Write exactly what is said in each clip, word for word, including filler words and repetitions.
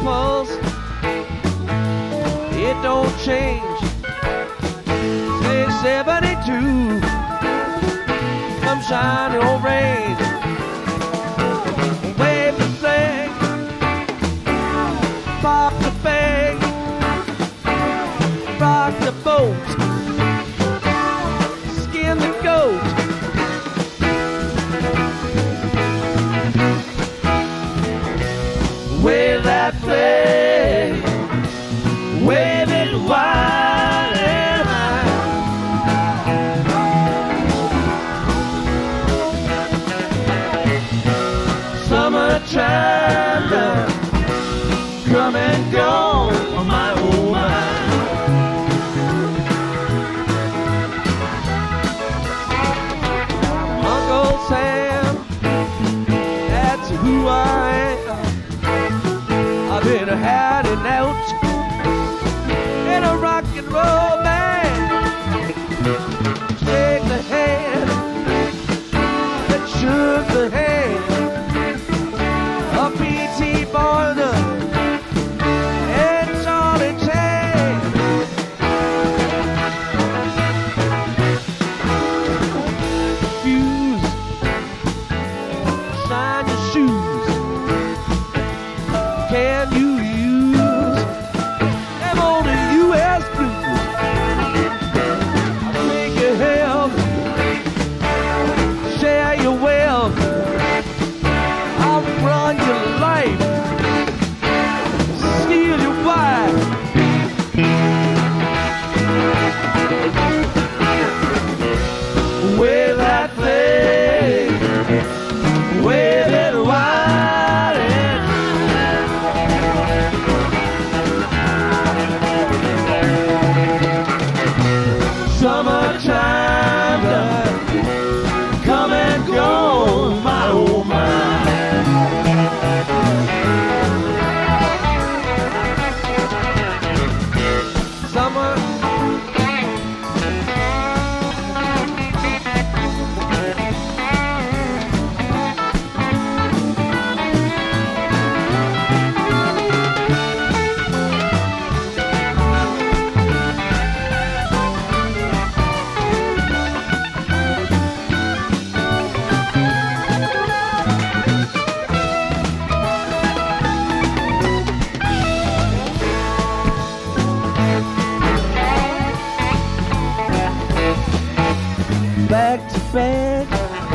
pulse, it don't change. Say seventy-two, come shine or rain. Wave the flag, pop the bag, rock the boat, skin the goat. Wave that flag, wave it wide and high. Summertime done, come and go, my oh my. Uncle Sam, that's who I am. I've been hiding out in a rock and roll band. Take the hand that shook the hand of P T Barnum and Charlie Chan. Fuse, shine your shoes. Can you use them on the U S blues? I'll take your help, share your wealth, I'll run your life, steal your wife. Wave that flag, wave it wide and summertime done, come and go, my oh my. Summer, back to back,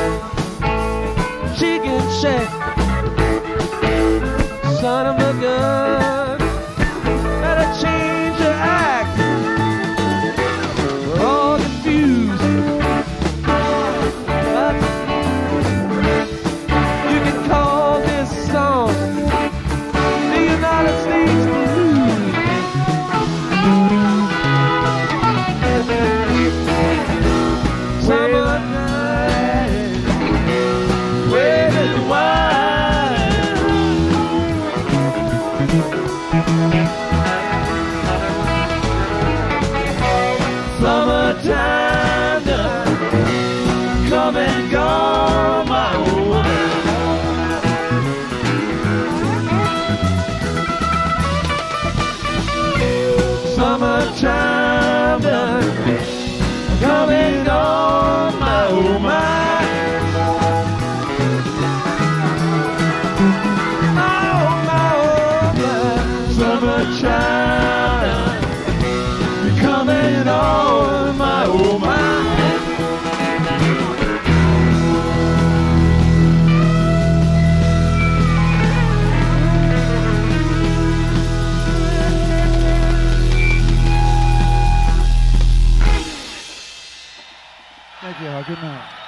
chicken shack, son of a gun, better change your act. We're all confused, but you can call this song the United States Blues. Summertime, wave it wide. Summertime done, come and go, my old man. Summertime done, come and go, my oh my. My oh my oh my. Summertime, you're coming on, my oh my. Thank you all. Good night.